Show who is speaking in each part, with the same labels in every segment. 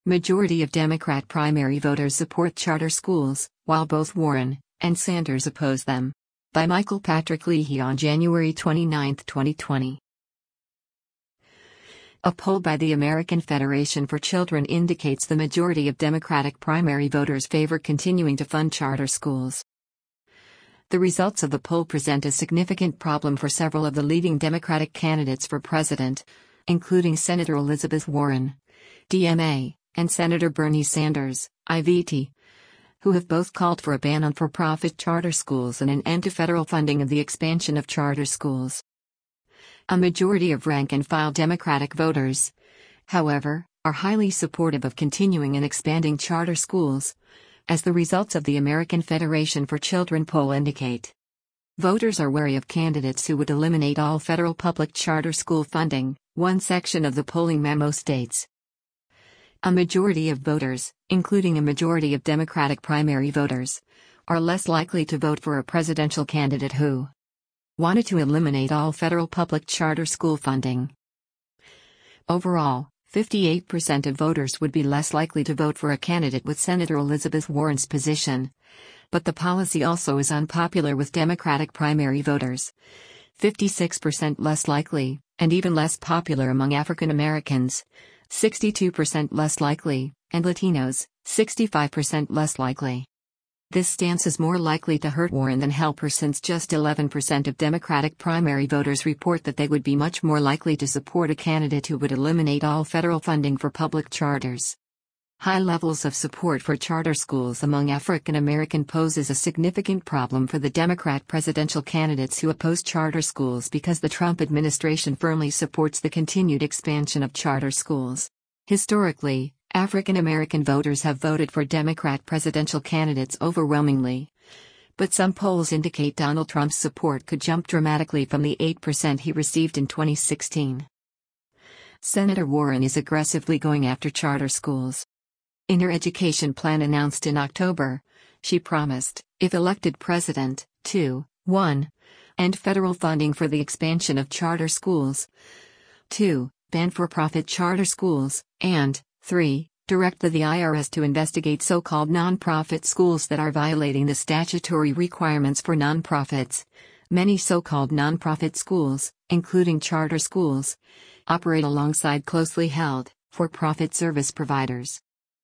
Speaker 1: Majority of Democrat primary voters support charter schools, while both Warren and Sanders oppose them. By Michael Patrick Leahy on January 29, 2020. A poll by the American Federation for Children indicates the majority of Democratic primary voters favor continuing to fund charter schools. The results of the poll present a significant problem for several of the leading Democratic candidates for president, including Senator Elizabeth Warren, DMA, and Senator Bernie Sanders, IVT, who have both called for a ban on for-profit charter schools and an end to federal funding of the expansion of charter schools. A majority of rank-and-file Democratic voters, however, are highly supportive of continuing and expanding charter schools, as the results of the American Federation for Children poll indicate. Voters are wary of candidates who would eliminate all federal public charter school funding, one section of the polling memo states. A majority of voters, including a majority of Democratic primary voters, are less likely to vote for a presidential candidate who wanted to eliminate all federal public charter school funding. Overall, 58% of voters would be less likely to vote for a candidate with Senator Elizabeth Warren's position, but the policy also is unpopular with Democratic primary voters, 56% less likely, and even less popular among African Americans, 62% less likely, and Latinos, 65% less likely. This stance is more likely to hurt Warren than help her, since just 11% of Democratic primary voters report that they would be much more likely to support a candidate who would eliminate all federal funding for public charters. High levels of support for charter schools among African American poses a significant problem for the Democrat presidential candidates who oppose charter schools, because the Trump administration firmly supports the continued expansion of charter schools. Historically, African American voters have voted for Democrat presidential candidates overwhelmingly, but some polls indicate Donald Trump's support could jump dramatically from the 8% he received in 2016. Senator Warren is aggressively going after charter schools. In her education plan announced in October, she promised, if elected president, to 1. End federal funding for the expansion of charter schools, 2. Ban for-profit charter schools, and 3. Direct the IRS to investigate so-called nonprofit schools that are violating the statutory requirements for nonprofits. Many so-called nonprofit schools, including charter schools, operate alongside closely held, for-profit service providers.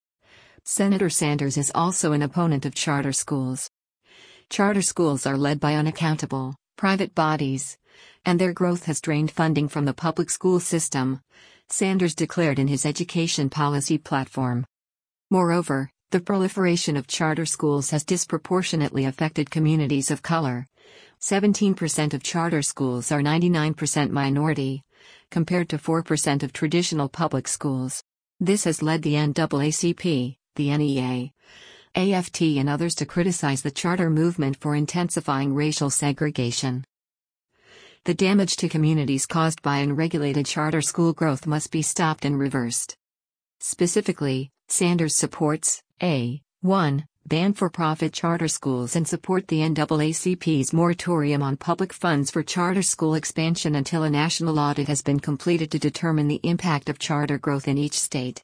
Speaker 1: Senator Sanders is also an opponent of charter schools. Charter schools are led by unaccountable, private bodies, and their growth has drained funding from the public school system, Sanders declared in his education policy platform. Moreover, the proliferation of charter schools has disproportionately affected communities of color. 17% of charter schools are 99% minority, compared to 4% of traditional public schools. This has led the NAACP, the NEA, AFT and others to criticize the charter movement for intensifying racial segregation. The damage to communities caused by unregulated charter school growth must be stopped and reversed. Specifically, Sanders supports a 1. Ban for-profit charter schools and support the NAACP's moratorium on public funds for charter school expansion until a national audit has been completed to determine the impact of charter growth in each state.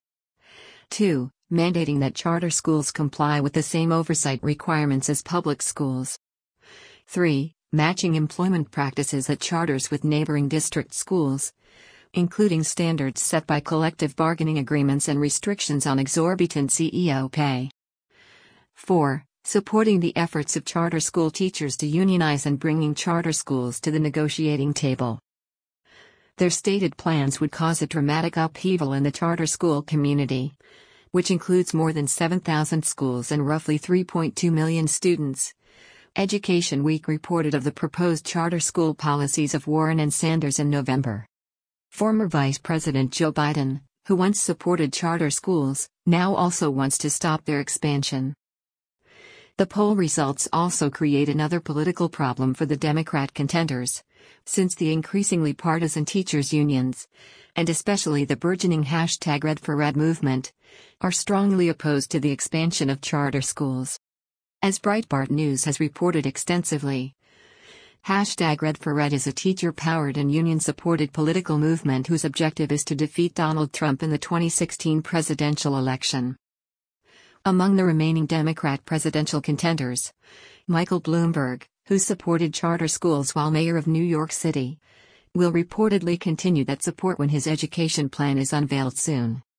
Speaker 1: 2. Mandating that charter schools comply with the same oversight requirements as public schools. 3. Matching employment practices at charters with neighboring district schools, including standards set by collective bargaining agreements and restrictions on exorbitant CEO pay. 4. Supporting the efforts of charter school teachers to unionize and bringing charter schools to the negotiating table. Their stated plans would cause a dramatic upheaval in the charter school community, which includes more than 7,000 schools and roughly 3.2 million students. Education Week reported of the proposed charter school policies of Warren and Sanders in November. Former Vice President Joe Biden, who once supported charter schools, now also wants to stop their expansion. The poll results also create another political problem for the Democrat contenders, since the increasingly partisan teachers' unions, and especially the burgeoning #RedForRed movement, are strongly opposed to the expansion of charter schools. As Breitbart News has reported extensively, Red for Red is a teacher-powered and union-supported political movement whose objective is to defeat Donald Trump in the 2016 presidential election. Among the remaining Democrat presidential contenders, Michael Bloomberg, who supported charter schools while mayor of New York City, will reportedly continue that support when his education plan is unveiled soon.